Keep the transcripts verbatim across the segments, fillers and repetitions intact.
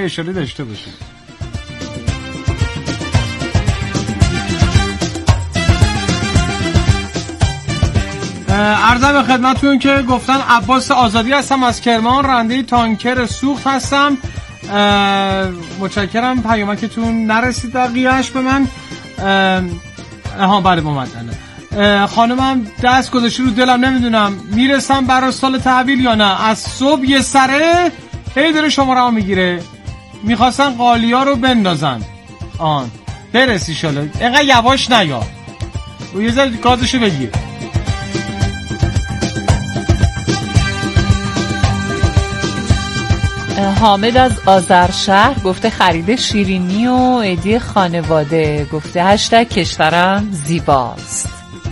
اشاره داشته باشیم. عرضم به خدمتتون که گفتن عباس آزادی هستم از کرمان، راننده تانکر سوخت هستم. متشکرم، پیامکتون نرسید دقیقش به من. ها بله اومدن. خانمم دست گذاشته رو دلم، نمیدونم میرسم برای سال تحویل یا نه. از صبح یه سره هی داره شماره ها میگیره، میخواستن قالیا رو بندازن. آن برسی شاله اینقدر یواش نیا و یه ذره گازشو بگیر. حامد از آذرشهر گفته خرید شیرینی و عیدی خانواده. گفته هشتگ کشورم زیباست.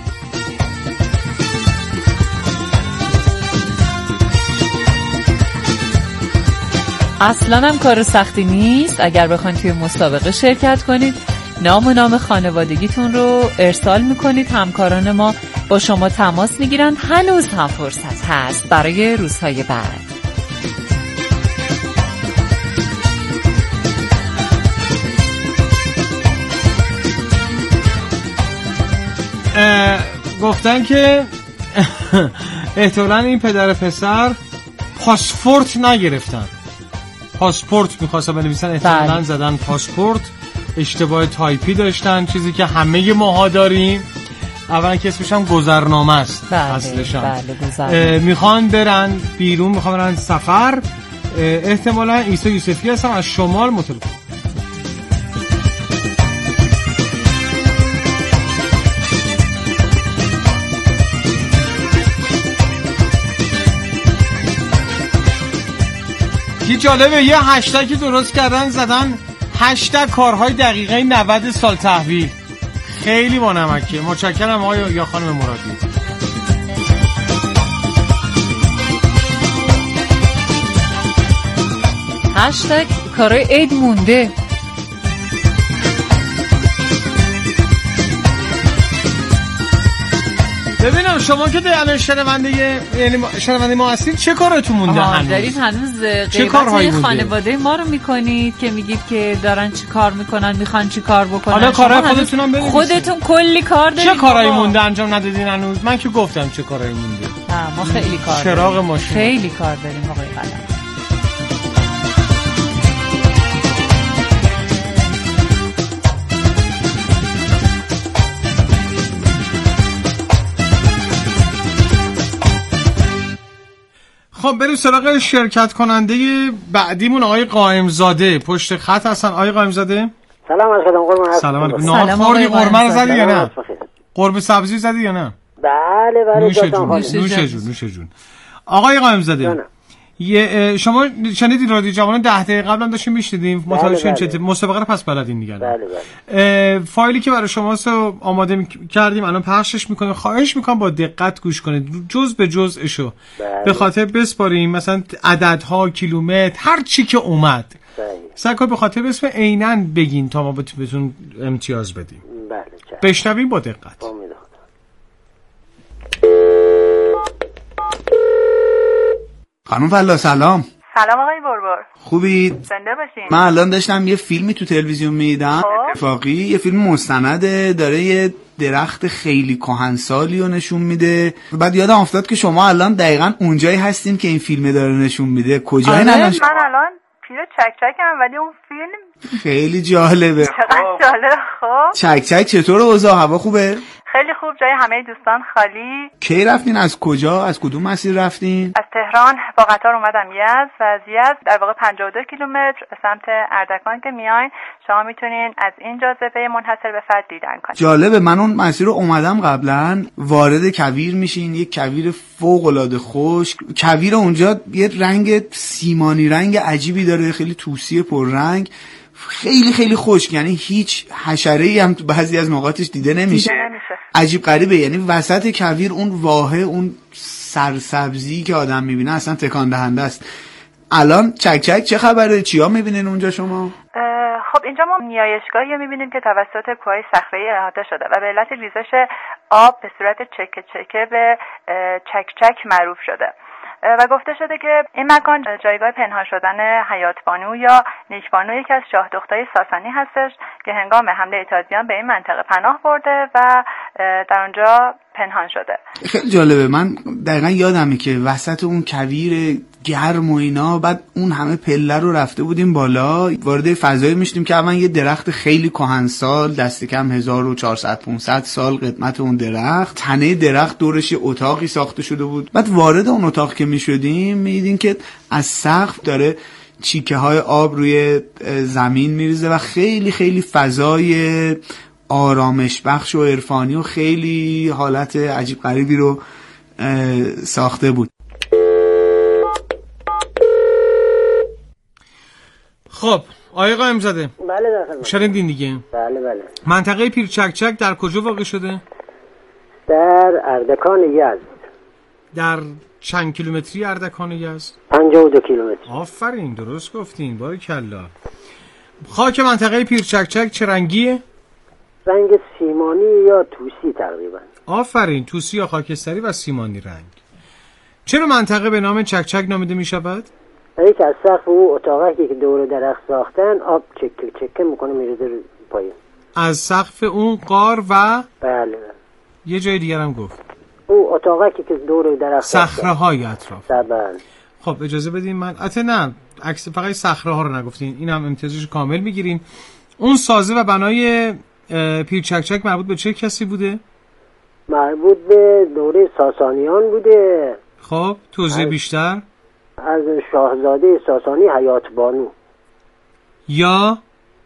اصلا هم کار سختی نیست. اگر بخواید توی مسابقه شرکت کنید، نام و نام خانوادگیتون رو ارسال میکنید، همکاران ما با شما تماس میگیرن. هنوز هم فرصت هست برای روزهای بعد. گفتن که احتمالاً این پدر پسر پاسپورت نگرفتن، پاسپورت میخواستن بنویسن، احتمالاً زدن پاسپورت، اشتباه تایپی داشتن، چیزی که همه ماها داریم. اولا که اسمش هم گذرنامه است. بله اصلش هم بله گذرنامه. میخوان برن بیرون، میخوان برن سفر. احتمالاً عیسی یوسفی هستن از شمال متولد. یه جالبه، یه هشتگی درست کردن زدن هشتگ کارهای دقیقه نود سال تحویل. خیلی با نمکه. متشکرم آقای یا خانم مرادی. هشتگ کارهای عید مونده. ببینم شما که الان شنونده یعنی شنونده ما هستید، چه کاراتون مونده هنوز؟ دارید هنوز غیبت خانواده ما رو میکنید که میگید که دارن چی کار میکنن، میخوان چی کار بکنن. حالا کارهای خودتون هم ببینید. خودتون کلی کار دارید. چه کارایی مونده انجام ندادین هنوز؟ من که گفتم چه کارایی مونده. نه ما خیلی کار داریم. چراغ ماشین خیلی کار داریم آقای قلم. خب بریم سراغ شرکت کننده بعدیمون، آقای قائمزاده پشت خط هستن. آقای قائمزاده سلام علیکم. قربان هستم. سلام علیکم. ناخوری قرمه رو زدی یا نه؟ قرمه سبزی زدی یا نه؟ بله بله. نوش جون نوش جون نوش جون. آقای قائمزاده یه شما شنیدین رادیو جوان ده دقیقه قبلا داشتیم میشنیدیم، متوجه شدین چه مسابقه رو پس بلدین دیگه. بله بله. فایلی که برای شما آماده کردیم الان پخشش میکنیم. خواهش میکنم با دقت گوش کنید، جز به جزءشو به خاطر بسپاریم، مثلا عددها، کیلومتر، هر چی که اومد سعی کنید به خاطر بسپار عیناً بگین تا ما بهتون امتیاز بدیم. بله. بشنویم با دقت. خانم فلا سلام. سلام آقای بربر. خوبید؟ زنده باشین. من الان داشتم یه فیلمی تو تلویزیون میدیدم اتفاقی، یه فیلم مستنده، داره یه درخت خیلی کهنسالی رو نشون میده. بعد یادم افتاد که شما الان دقیقاً اونجایی هستین که این فیلم داره نشون میده. کجایی؟ آره من الان پیر چک چکم، ولی اون فیلم خیلی جالبه. چقدر جالب. خب چک چک چطور اوضاع؟ هوا خوبه؟ خیلی خوب، جای همه دوستان خالی. کی رفتین؟ از کجا؟ از کدوم مسیر رفتین؟ از تهران با قطار اومدم یزد و از یزد در واقع پنجاه و دو کیلومتر به سمت اردکان که میاین شما میتونین از این جاذبه منحصر به فرد دیدن کنید. جالبه. من اون مسیر رو اومدم قبلا. وارد کویر میشین، یک کویر فوق العاده خشک. کویر اونجا یه رنگ سیمانی رنگ عجیبی داره، خیلی توسی پررنگ، خیلی خیلی خشک، یعنی هیچ حشره‌ای هم تو بعضی از نقاطش دیده نمیشه. عجیب غریبه، یعنی وسط کویر اون واحه، اون سرسبزی که آدم میبینه اصلا تکان دهنده است. الان چک چک چه خبره؟ چیا میبینین اونجا شما؟ خب اینجا ما نیایشگاهی میبینیم که توسط کوههای صخره‌ای احاطه شده و به علت ریزش آب به صورت چکه چکه به چک چک معروف شده. و گفته شده که این مکان جایگاه پنهان شدن حیات بانو یا نیک بانو یکی از شاه دخترای ساسانی هستش که هنگام حمله تازیان به این منطقه پناه برده و در اونجا پنهان شده. خیلی جالبه. من دقیقا یادمه که وسط اون کویر گرم و اینا، بعد اون همه پله رو رفته بودیم بالا، وارد فضایی میشدیم که اول یه درخت خیلی کهنسال دست کم هزار و چهارصد پانصد سال قدمت اون درخت، تنه درخت دورش یه اتاقی ساخته شده بود. بعد وارد اون اتاق که میشدیم میدیدیم که از سقف داره چیکه های آب روی زمین میریزه و خیلی خیلی فضای آرامش بخش و عرفانی و خیلی حالت عجیب غریبی رو ساخته بود. خب آقای قائم‌زاده، بله داخل شنیدین دیگه؟ بله بله. منطقه پیرچکچک در کجا واقع شده؟ در اردکان یزد. در چند کیلومتری اردکان یزد؟ پنجاه و دو کیلومتر. آفرین، درست گفتین، باریکلا. خاک منطقه پیرچکچک چه رنگیه؟ رنگ سیمانی یا توسی تقریبا. آفرین، توسی یا خاکستری و سیمانی رنگ. چرا منطقه به نام چکچک نامیده می شود؟ یک از سقف او اتاقی که دور درخت ساختن آب چکه چکه میکنه میرزه رو پایین. از سقف اون غار و بله. یه جای دیگر هم گفت او اتاقی که دور درخت صخره های اطراف. بله. خب اجازه بدین من البته نه عکس فقط صخره ها رو نگفتین، این هم امتیازش کامل میگیرین. اون سازه و بنای پیرچکچک مربوط به چه کسی بوده؟ مربوط به دوره ساسانیان بوده. خب توضیح بیشتر. از شاهزاده ساسانی حیات بانو یا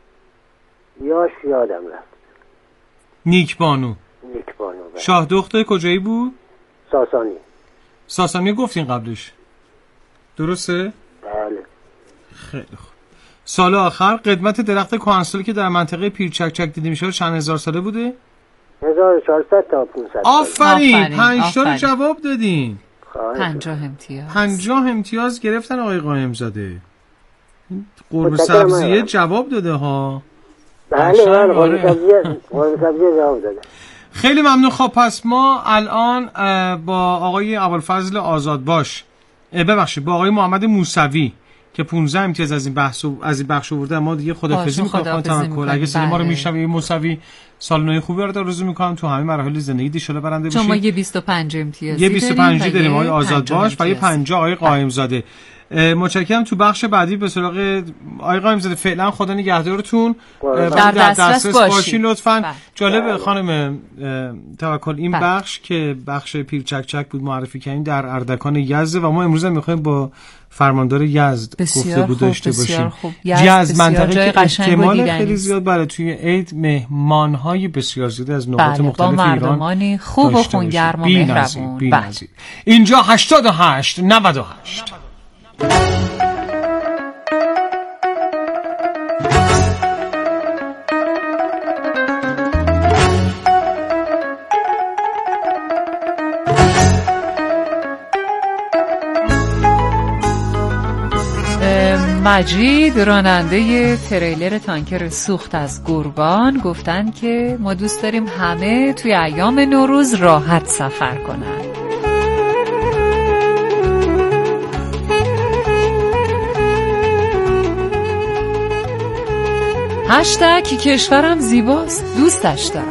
یا یادم رفت نیک بانو. نیک بانو بله. شاه دختر کجایی بود؟ ساسانی. ساسانی گفتین قبلش، درسته؟ بله. خیلی خوب. سال آخر قدمت درخت کهنسالی که در منطقه پیرچکچک دیده میشه چند هزار ساله بوده؟ هزار و چهارصد تا پانصد. آفرین، پنج تا رو جواب دادین. پنجاه امتیاز. پنجاه امتیاز گرفتن آقای قائم‌زاده. قرمه سبزیه جواب داده ها. بله بله، قرمه سبزیه قرمه سبزیه جواب داده. خیلی ممنون. خب پس ما الان با آقای ابوالفضل آزادباش، ببخشید با آقای محمد موسوی که پانزده امتیاز از این بحث از این بخش آورده، ما دیگه خدافظی می‌کنیم. خداحافظی. اگه صدای ما رو میشنوید موسوی، سال نو خوبی رو آرزو می‌کنم تو همه مراحل زندگی ان شاءالله برنده بشید. شما یه بیست و پنج امتیازی یه بیست و پنج داریم آقای آزادباش و یه پنجاه آقای قائم‌زاده. متشکرم. تو بخش بعدی به سراغ آقای قائم‌زاده. فعلا خدا نگهدارتون، در دسترس باشین لطفاً. جالب خانم توکل این بله. بخش که بخش پیرچکچک بود معرفی کردین در اردکان یزد و ما امروز هم می‌خوایم با فرماندار یزد گفتگو داشته باشیم. یزد منطقه که احتمال خیلی زیاد برای توی عید مهمان‌های بسیار زیاد از نقاط بله. مختلف با ایران مردمانی خوب و خونگرم و مهربون. بله. اینجا هشتاد و هشت نود و هشت. مجید راننده تریلر تانکر سوخت از گرگان گفتن که ما دوست داریم همه توی ایام نوروز راحت سفر کنن. هشتگ کشورم زیباست دوستش دارم.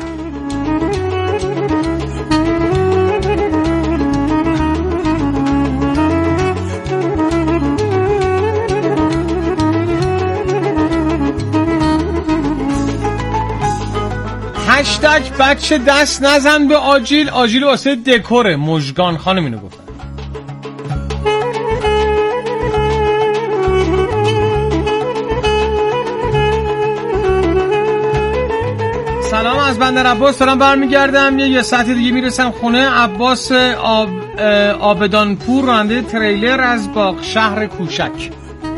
هشتگ بچه دست نزن به آجیل، آجیل واسه دکوره. مژگان خانم اینو گفت. سلام از بندر عباس دارم برمیگردم. یه یه ساعت دیگه میرسم خونه. عباس آب آبدانپور راننده تریلر از باغ شهر کوچک.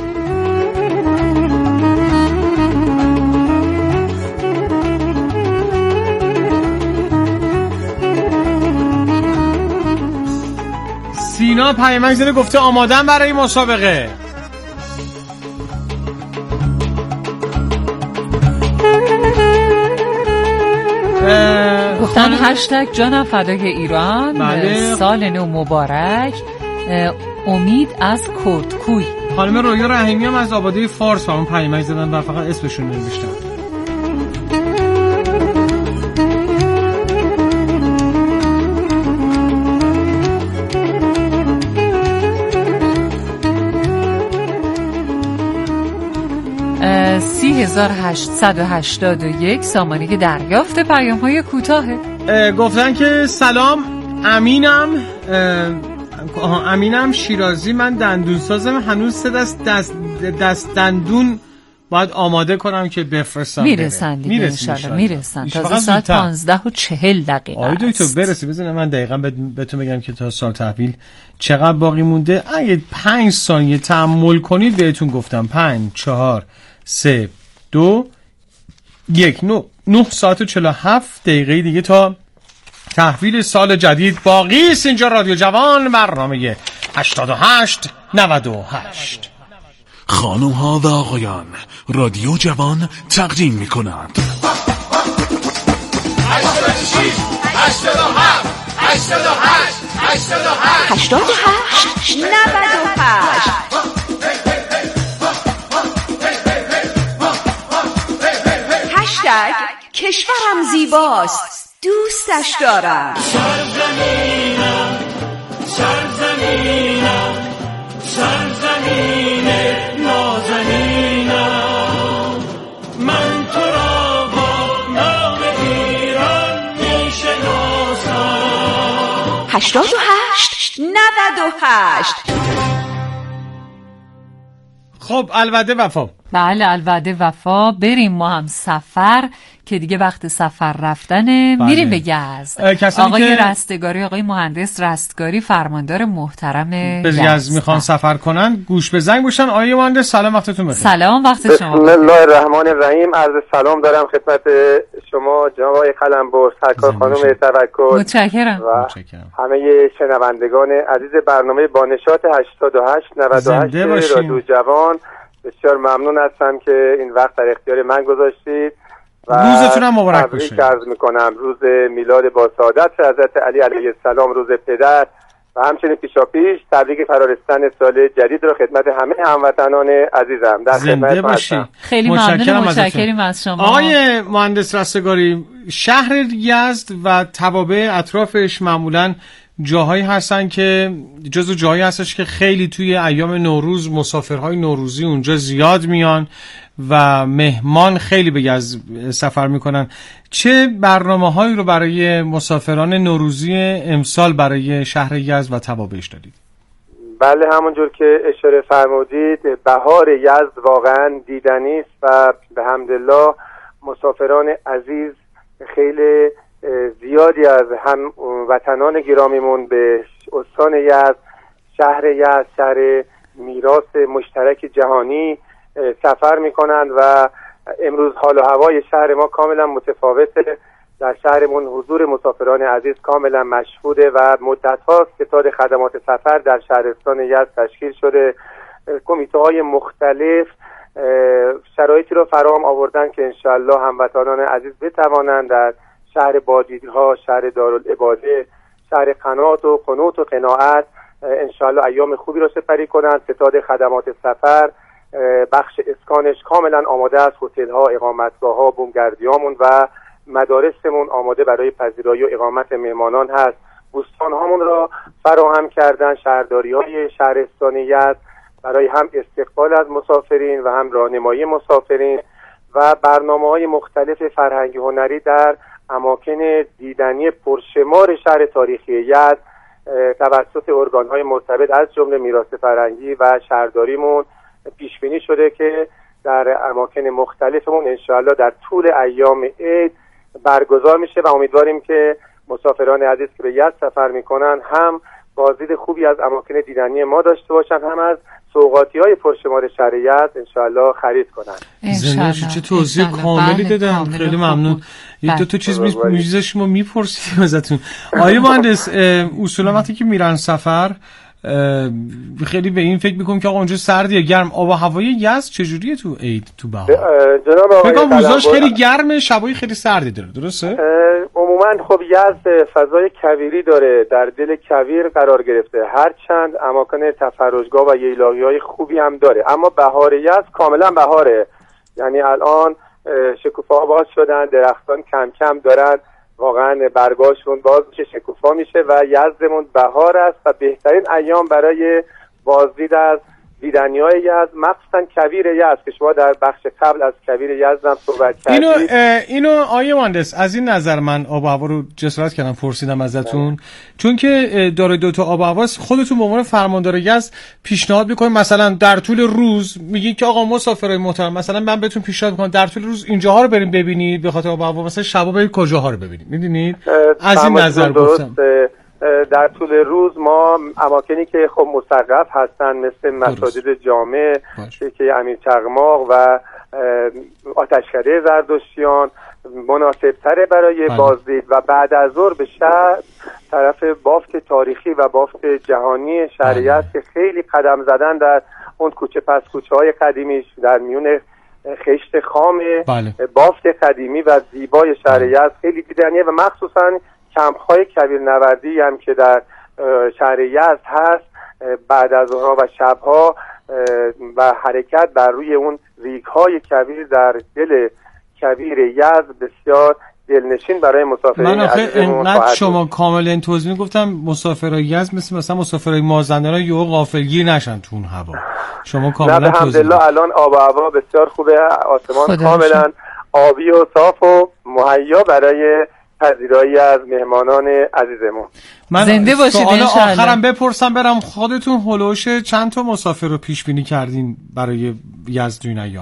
سینا پیامک زده گفته آمادم برای مسابقه. گفتن هشتگ جانم فدای ایران. بله. سال نو مبارک. امید از کردکوی. خانم رویا رحیمی هم از آباده فارس با اون پیامک زدن و فقط اسمشون نوشتن. سی هزار هشتصد و هشتاد و یک سامانه دریافت پیام های کوتاهه. گفتن که سلام، امینم امینم شیرازی، من دندون سازم، هنوز سه دست دست, دست دندون باید آماده کنم که بفرستم. میرسن دیگه انشالله میرسن. تازه ساعت پانزده و چهل دقیقه آی دکتر برسی. بزنه من دقیقا بهتون بگم که تا سال تحویل چقدر باقی مونده. اگه پنج ثانیه تأمل کنید بهتون گفتم پنج چهار سه دو یک نه نه ساعت و چهل و هفت دقیقه دیگه تا تحویل سال جدید باقی است. اینجا رادیو جوان، برنامه هشتاد و هشت نود و هشت. خانم ها و آقایان، رادیو جوان تقدیم می کنند هشتاد و شش هشتاد و هفت هشتاد و هشت هشتاد و هشت هشتاد و هشت نود و هشت. هشتگ کشورم زیباست، دوستش دارم. سرزمینم سرزمینم سرزمین نازنینم، من تو را با نام ایران می شناسم. هشتاد و هشت نود و هشت. خب الوعده وفا. بله الوعده وفا. بریم ما هم سفر که دیگه وقت سفر رفتنه. بله. میریم به یزد. آقای که رستگاری، آقای مهندس رستگاری، فرماندار محترم به یزد میخوان سفر کنن، گوش به زنگ باشن. آقای مهندس سلام، وقتتون بخیر. سلام، وقت شما بسم الله الرحمن الرحیم. عرض سلام دارم خدمت شما جناب آقای قلمبر، سرکار خانم توکل. متشکرم. و همه شنوندگان عزیز برنامه با نشاط هشتاد و هشت نود و هشت رادیو جوان، بسیار ممنون هستم که این وقت در اختیار من گذاشتید. روزتون هم مبارک باشه. تبریک عرض میکنم روز میلاد با سعادت حضرت علی علیه السلام، روز پدر، و همچنین پیشاپیش تبریک فرارستن سال جدید رو خدمت همه هموطنان عزیزم. در زنده باشی. خیلی ممنونم، متشکریم از شما. آقای مهندس رستگاری، شهر یزد و توابع اطرافش معمولاً جاهایی هستن که جزو جاهایی هستش که خیلی توی ایام نوروز مسافرهای نوروزی اونجا زیاد میان و مهمان خیلی به یزد سفر میکنن. چه برنامه‌هایی رو برای مسافران نوروزی امسال برای شهر یزد و توابعش دارید؟ بله، همونجور که اشاره فرمودید بهار یزد واقعا دیدنی است و به حمدالله مسافران عزیز خیلی زیادی از هم وطنان گرامیمون به استان یزد، شهر یزد، شهر میراث مشترک جهانی سفر میکنند و امروز حال و هوای شهر ما کاملا متفاوته. در شهرمون حضور مسافران عزیز کاملا مشهوده و مدت هاست ستاد خدمات سفر در شهرستان یزد تشکیل شده. کمیته های مختلف شرایطی رو فراهم آوردن که انشالله هموطنان عزیز بتوانند در شهر بادیها، شهر دارالعباده، شهر قنات و قنوت و قناعت انشالله ایام خوبی را سپری کنند. ستاد خدمات سفر، بخش اسکانش کاملا آماده است. هتل ها، اقامتگاه ها، بومگردیامون و مدارسمون آماده برای پذیرایی و اقامت مهمانان هست. بوستان هامون را فراهم کردن شهرداری های شهرستان یزد برای هم استقبال از مسافرین و هم راهنمایی مسافرین و برنامه‌های مختلف فرهنگی هنری در اماکن دیدنی پرشمار شهر تاریخی یزد توسط ارگان‌های مرتبط از جمله میراث فرهنگی و شهرداریمون پیش بینی شده که در اماکن مختلفمون انشاءالله در طول ایام عید برگزار میشه و امیدواریم که مسافران عزیز که به یزد سفر میکنن هم بازدید خوبی از اماکن دیدنی ما داشته باشن، هم از سوغاتی های پرشمار شهر یزد انشاءالله خرید کنن. زنده چه توضیح کاملی دادم، خیلی ممنون. یه دو تا چیز میزش ما میپرسیدیم ازتون. آقای مهندس، اصولا وقتی که میرن سفر خیلی به این فکر میکنم که آقا اونجا سردیه گرم، آب و هوای یزد چجوریه تو عید تو بهار؟ جناب آقای روزاش خیلی گرمه، شبای خیلی سردی داره، درسته؟ عموما عموما خب یزد فضای کویری داره، در دل کویر قرار گرفته، هر چند اماکن تفرجگاه و ییلاقی‌های خوبی هم داره، اما بهار یزد کاملا بهاره. یعنی الان شکوفه‌ها باز شدن، درختان کم کم دارن واقعا برگاشون باز میشه، شکوفا میشه و یزدمون بهار است و بهترین ایام برای بازدید از دیدنی‌های یزد، مخصوصا کویر یزد که شما در بخش قبل از کویر یزد هم صحبت کردید. اینو اینو آیه مهندس از این نظر من آب و هوا رو جسارت کردم پرسیدم ازتون، چون که داره دو تا آب و هوا، خودتون به عنوان فرماندار یزد پیشنهاد میکنید مثلا در طول روز میگین که آقا مسافرای محترم مثلا من بهتون پیشنهاد میکنم در طول روز اینجاها رو بریم ببینید به خاطر آب و هوا، مثلا شبا برید کجاها رو ببینید، میدونید از این نظر گفتم. در طول روز ما اماکنی که خب مسقف هستن مثل مساجد جامع که امیر چقماق و آتشکده زردشتیان مناسب تره برای بازدید و بعد از ظهر به شهر طرف بافت تاریخی و بافت جهانی شهریت که خیلی قدم زدن در اون کوچه پس کوچه های قدیمیش در میون خشت خام بافت قدیمی و زیبای شهریت خیلی دیدنیه و مخصوصا کمپ‌های کویرنوردی هم که در شهر یزد هست بعد از اونها و شبها و حرکت بر روی اون ریگ‌های کویر در دل کویر یزد بسیار دلنشین برای مسافرین. من آخه انقدر شما کامل این توضیح میگفتم مسافرای یزد مثل مثلا مسافرای مازندران یهو غافلگیر نشن تو اون هوا. شما کاملا توضیح الحمدلله الان آب و هوا بسیار خوبه، آسمان کاملا آبی و صاف و مهیا برای پذیرایی از مهمانان عزیزمون. من زنده باشید ان شاء الله. آخرم بپرسم برام خودتون هلوش چند تا مسافر رو پیش بینی کردین برای یزد این ایام؟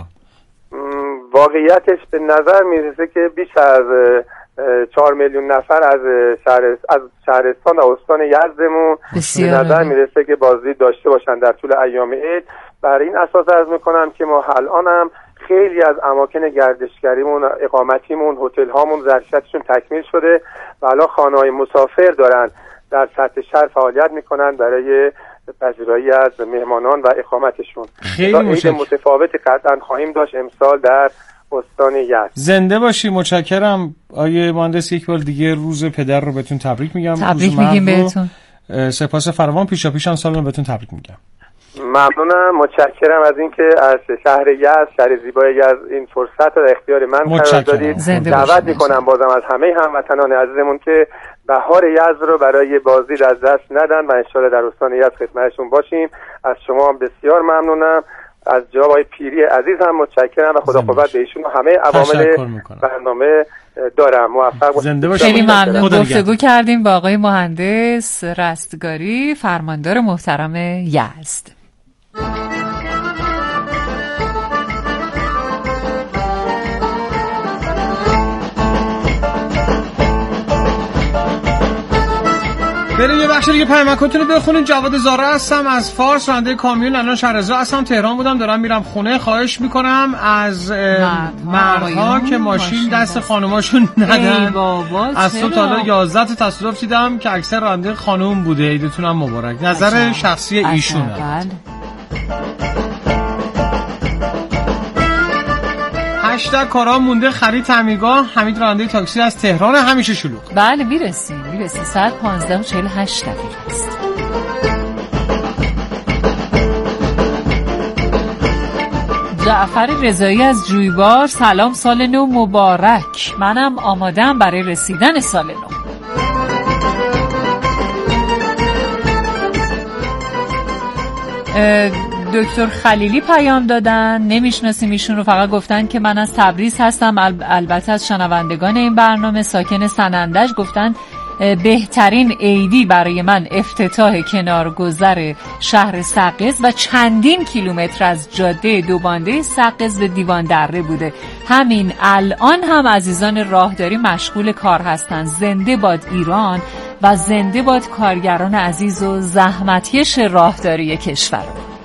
واقعیتش به نظر میرسه که بیش از چهار میلیون نفر از شهر از شهرستان و استان یزدمون به نظر میرسه که بازدید داشته باشن در طول ایام عید. برای این اساس عرض میکنم که ما الان هم خیلی از اماکن گردشگریمون، اقامتیمون، هتل هامون ظرفیتشون تکمیل شده و الان خانه‌های مسافر دارن در سطح شهر فعالیت میکنن برای پذیرایی از مهمانان و اقامتشون. خیلی عید متفاوتی قطعا خواهیم داشت امسال در استان یزد. زنده باشی. متشکرم آیه مهندس. یک بار دیگه روز پدر رو بهتون تبریک میگم. تبریک میگیم بهتون. سپاس فراوان. پیشا پیشم سال رو بهتون تبریک میگم. ممنونم، متشکرم از اینکه از شهر یزد، شهر زیبای یزد این فرصت رو در اختیار من قرار دادید. دعوت میکنم بازم از همه هموطنان عزیزمون که بهار یزد رو برای بازدید از دست ندن و ان شاءالله در استان یزد خدمتشون باشیم. از شما هم بسیار ممنونم. از جناب آقای پیری عزیز هم متشکرم و خدا قوت به ایشون و همه عوامل برنامه دارم. موفق باشید. خیلی ممنون. گفتگو کردیم با آقای مهندس رستگاری، فرماندار محترم یزد. بریم یه بخش دیگه پیامکاتون رو بخونیم. جواد زاره هستم از فارس، راننده کامیون، الان شهرزا هستم، تهران بودم دارم میرم خونه. خواهش میکنم از مردها که ماشین دست خانوماشون ندن. از صبح تا حالا یازده تا تصادف دیدم که اکثر راننده خانوم بوده. عیدتون هم مبارک. نظر شخصی ایشونه. هشتگ کارا مونده خرید تعمیرگاه. حمید راننده تاکسی از تهران، همیشه شلوغ. بله میرسیم میرسیم ساعت پانزده و چهل و هشت دقیقه است. جعفر رضایی از جویبار، سلام، سال نو مبارک. منم آماده‌ام برای رسیدن سال نو. دکتر خلیلی پیام دادن، نمیشناسیم ایشون رو، فقط گفتن که من از تبریز هستم، البته از شنوندگان این برنامه، ساکن سنندج. گفتن بهترین عیدی برای من افتتاح کنارگذر شهر سقز و چندین کیلومتر از جاده دوبانده سقز به دیوان دره بوده. همین الان هم عزیزان راهداری مشغول کار هستن. زنده باد ایران و زنده باد کارگران عزیز و زحمتکش راهداری کشور.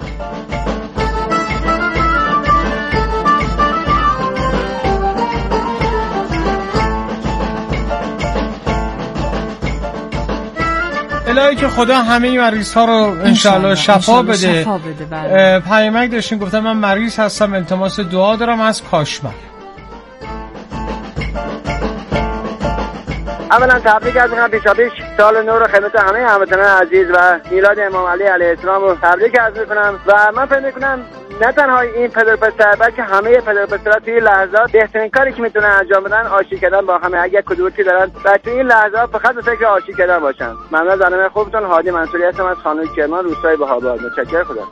الهی که خدا همه این مریض ها رو انشالله شفا بده. پیامک داشتین گفتم من مریض هستم، التماس دعا دارم از کاشمر. اولا تبریک از میکنم پیشاپیش سال نو رو خدمت همه هموطنان عزیز و میلاد امام علی علیه السلام رو تبریک عرض میکنم و من فکر میکنم نه تنها این پدر پسر بلکه همه پدر پسرها توی این لحظات بهترین کاری که میتونن انجام بدن آشتی کردن با همه. اگه کدورتی دارن و توی این لحظات فقط به فکر آشتی کردن باشن. ممنون از برنامه خوبتون. هادی منصوری هستم از خانه کرمان روستای بهاباد. متشکرم. خدا.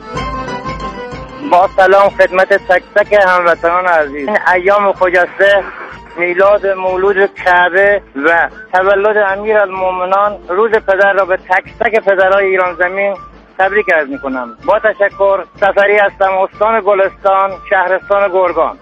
با سلام خدمت تک تک هموطنان عزیز. ایام خجسته میلاد مولود کعبه و تولد امیرالمومنان روز پدر را به تک تک پدرهای ایران زمین تبریک عرض میکنم. با تشکر. سفری هستم، استان گلستان، شهرستان گرگان.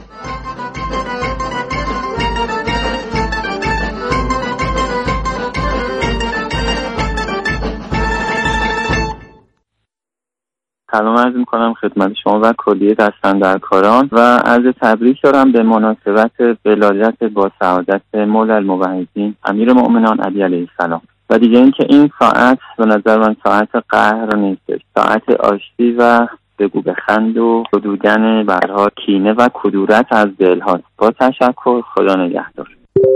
سلام عرض میکنم خدمت شما و کلیه دستاندرکاران و عرض تبریک دارم به مناسبت ولادت با سعادت مولا الموحدین امیر مؤمنان علی علیه السلام. و دیگه اینکه این ساعت به نظر من ساعت قهر نیست، ساعت آشتی و بگو بخند و حدودن برها کینه و کدورت از دل هاست. با تشکر. خدا نگهدار.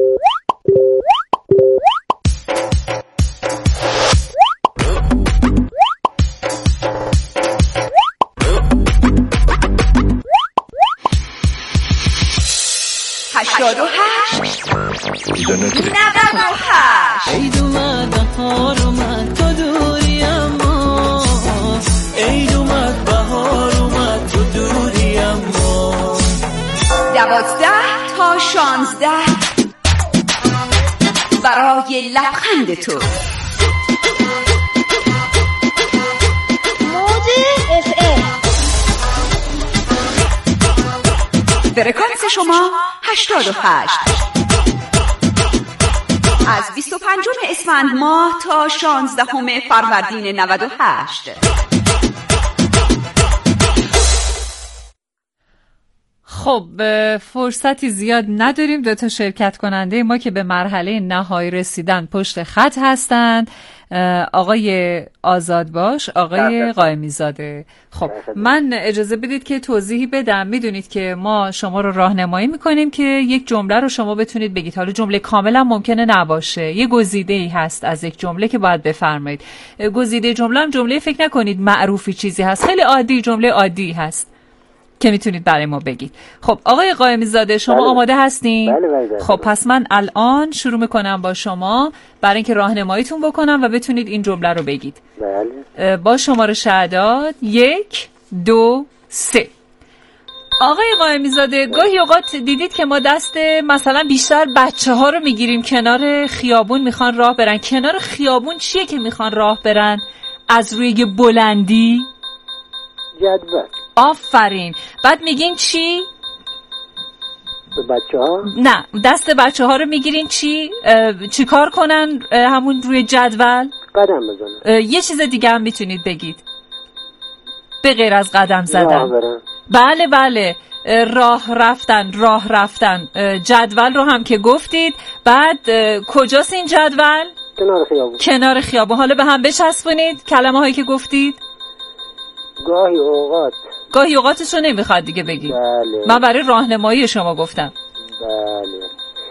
هشتاد و هشت نود و هشت عید اومد بهار اومد تو دوری اما عید اومد بهار اومد تو دوری اما دوازده تا شانزده برای لبخند تو. موج اف ام فرکانس شما هشتاد و هشت. از بیست و پنجم اسفند ماه تا شانزدهم فروردین نود و هشت. خب فرصتی زیاد نداریم. دو تا شرکت کننده ما که به مرحله نهایی رسیدن پشت خط هستند، آقای آزادباش، آقای قائمی زاده. خب من اجازه بدید که توضیحی بدم. میدونید که ما شما رو راهنمایی میکنیم که یک جمله رو شما بتونید بگید. حالا جمله کاملا ممکنه نباشه، یه گزیده‌ای هست از یک جمله که باید بفرمایید. گزیده جمله هم جمله فکر نکنید معروفی چیزی هست، خیلی عادی، جمله عادی هست که میتونید برای ما بگید. خب آقای قائمی زاده شما بله. آماده هستین؟ بله بله. خب پس من الان شروع میکنم با شما برای اینکه راهنماییتون بکنم و بتونید این جمله رو بگید. بله. با شماره شهادت یک دو سه. آقای قائمی زاده گاهی اوقات دیدید که ما دست مثلا بیشتر بچه ها رو میگیریم کنار خیابون میخوان راه برن. کنار خیابون چیه که میخوان راه برن؟ از روی بلندی جدول. آفرین. بعد میگین چی؟ به بچه ها؟ نه، دست بچه ها رو میگیرین چی؟ چی کار کنن همون روی جدول؟ قدم بزنن. یه چیز دیگه هم میتونید بگید به غیر از قدم زدن. راه برن. بله بله، راه رفتن، راه رفتن. جدول رو هم که گفتید. بعد کجاست این جدول؟ کنار خیابون. کنار خیابون. حالا به هم بچسبونید کلمه هایی که گفتید. گاهی اوقات. گاهی اوقاتش رو نمیخواد دیگه بگید. بله. من برای راهنمایی شما گفتم. بله.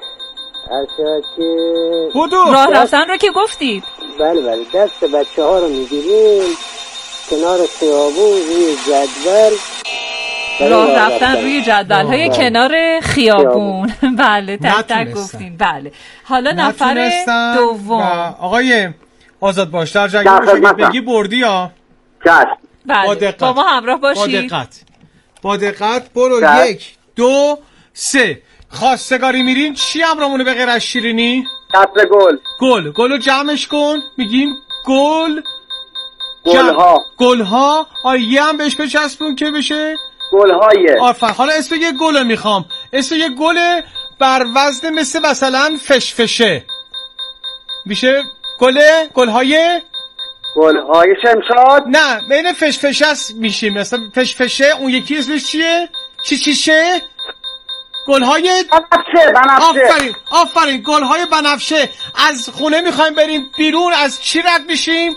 اصلا که راه رفتن رو که گفتید. بله بله. دست بچه ها رو میگیریم کنار خیابون روی جدول. راه رفتن روی جدول های کنار خیابون. بله تک تک گفتین. بله. حالا نفر دوم. آقای آزادباش در جنگل بگی بردی ها. چشم. بله. با دقت. با ما همراه باشید. با دقت. با دقت برو. چشم. یک دو سه. خواستگاری میرین چی امرامونه به غیر از شیرینی؟ قصر گل. گل. گلو جمعش کن. میگیم گل. گلها. گلها. آره یه هم بهش بچسبون که بشه گلهای. آفرین. حالا اسم یه گل میخوام. اسم یه گل بر وزن مثل مثلا فشفشه. میشه گله. گلهای گلهای شمشاد. نه بین فشفشه است میشیم. مثلا فشفشه اون یکی اسمش چیه؟ چی چیشه؟ گلهای بنفشه. بنفشه. آفرین آفرین. گلهای بنفشه. از خونه میخوایم بریم بیرون از چی رد میشیم؟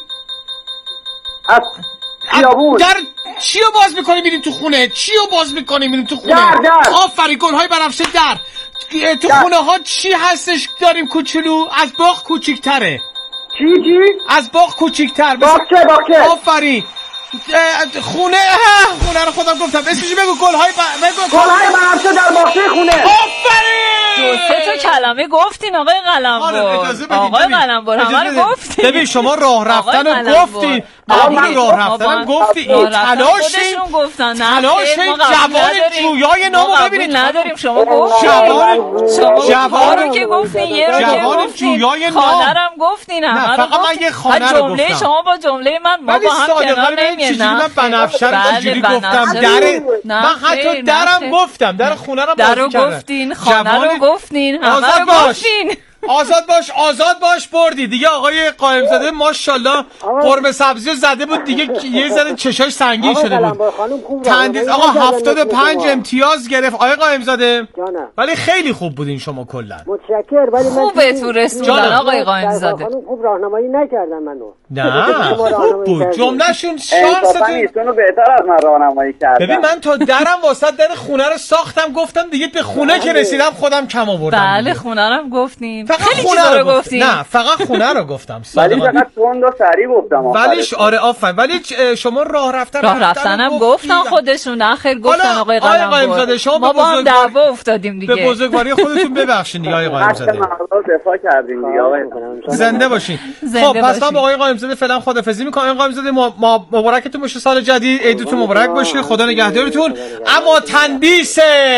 از خیابون. در چیو باز میکنیم میریم تو خونه؟ چیو باز میکنیم میریم تو خونه؟ در در. آفرین. گلهای بنفشه در. تو خونه ها چی هستش داریم کوچولو؟ از باغ کوچیک‌تره. چی چی؟ از باغ کوچیک‌تر. باغچه باغچه. آفرین. خونه خونه رو خودم گفتم اسمش بگو. گل‌های بگو گل‌های بنفشه در باغچه خونه. آفرین. دو سه تا کلمه گفتین آقای قلمبر. آقای قلمبر همه رو گفتین. ببین شما راه رفتن رو گفتین. من راه رفتن گفتین. تلاش تلاش جوان جویای نامو ببینید. نداریم شما گفتین. جوان جوان رو که گفتین یه رو که گفتین. جویای نام. خانه رو هم گفتین. نه فقط من یه خانه رو گفتم. جمله شما با جمله من ما با هم کنار نمیاد. من بنفشه رو اینجوری گفتم. در من حتی درم گفتم. در خونه رو در رو گفتین. خانه رو گفتین. همه رو گفتین. آزاد باش آزاد باش بردی دیگه. آقای قائمزاده ماشاءالله قرمه سبزی رو زده بود دیگه. یه ذره چشاش سنگین شده بود. تندیس آقا هفتاد و پنج امتیاز گرفت آقای قائمزاده. ولی خیلی خوب بودین شما کلا. متشکر. ولی من خوبه تو رسوندن آقای قائمزاده. خوب راهنمایی نکردن منو. نه خوب بود جملهشون. شانستون رو بهتر از من راهنمایی کردن. ببین من تا درم واسط در خونه رو ساختم. گفتم دیگه به خونه که رسیدم خودم کم آوردم. بله خونه رو هم گفتیم. فقط خونه رو گفتم. نه فقط خونه رو گفتم. ولی فقط تند و سریع گفتم. ولیش آره آفرین. ولی شما راه رفتن راه رفتنم گفتن خودشون. آخر گفتن آقای قائمزاده. شما ما با هم دعوا افتادیم دیگه. به بزرگواری خودتون ببخشید دیگه آقای قائمزاده. دفاع کردیم دیگه آقای. زنده باشین. خب پس من با آقای قائمزاده فعلا خدافظی میکنم. آقای قائمزاده ما مبارکتون باشه سال جدید. عیدتون مبارک باشه. خدا نگهدارتون. اما تندیس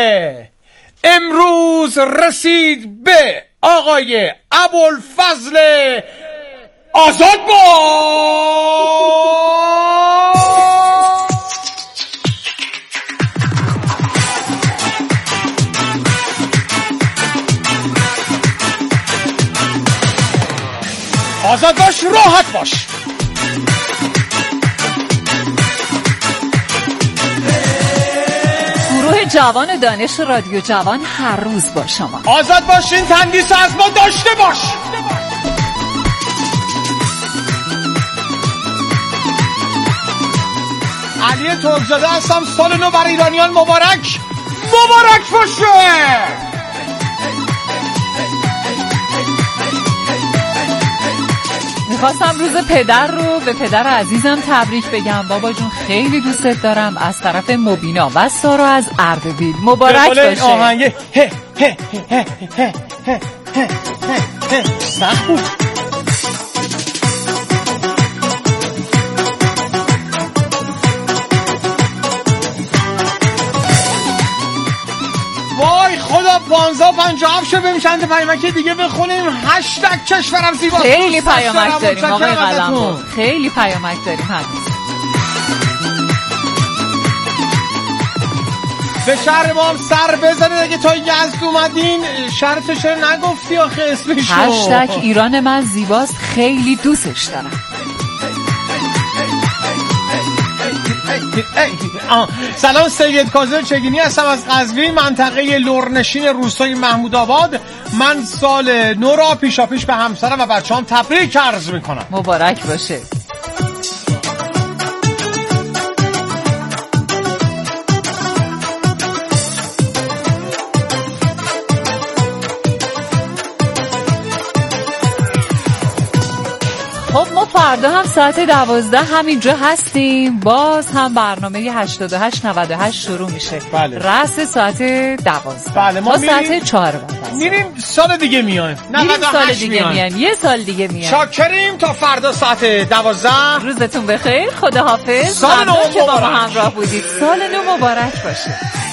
امروز رسید به آقای ابوالفضل آزاد با آزاد باش راحت باش. گروه جوان دانش رادیو جوان هر روز با شما. آزاد باشین تندیس از ما داشته باش. علی ترکزاده هستم. سال نو برای ایرانیان مبارک مبارک باشه. میخواستم روز پدر رو به پدر عزیزم تبریک بگم. بابا جون خیلی دوستت دارم. از طرف مبینا و سارا از اردبیل مبارک باشه. آهنگ هه هه هه هه هه هه سخت بود. وای خدا پانزده و پنجاه شو بریم چند پیامک دیگه بخونیم. هشتگ کشورم زیباست. خیلی پیامک داریم آقای قلمبر. خیلی پیامک داریم هنوز. به شهر ما هم سر بزنید اگه تا یزد اومدین. شهرتو چرا نگفتی آخه اسمشو؟ هشتگ ایران من زیباست. خیلی دوستش دارم. سلام سید کاظم چگینی هستم از قزوین منطقه لرنشین روستای محمود آباد. من سال نو را پیشا پیش به همسرم و بچه‌ام تبریک عرض میکنم. مبارک باشه. خب ما فردا هم ساعت دوازده همینجا هستیم. باز هم برنامه هشتاد و هشت نود و هشت شروع میشه. بله. رأس ساعت دوازده. بله ما تا ساعت چهار بعد میریم سال دیگه میایم. میریم سال دیگه میایم. یه سال دیگه میایم. شاکریم تا فردا ساعت دوازده. روزتون بخیر. خدا حافظ. سال نو مبارک. که با ما همراه بودید. سال نو مبارک باشه.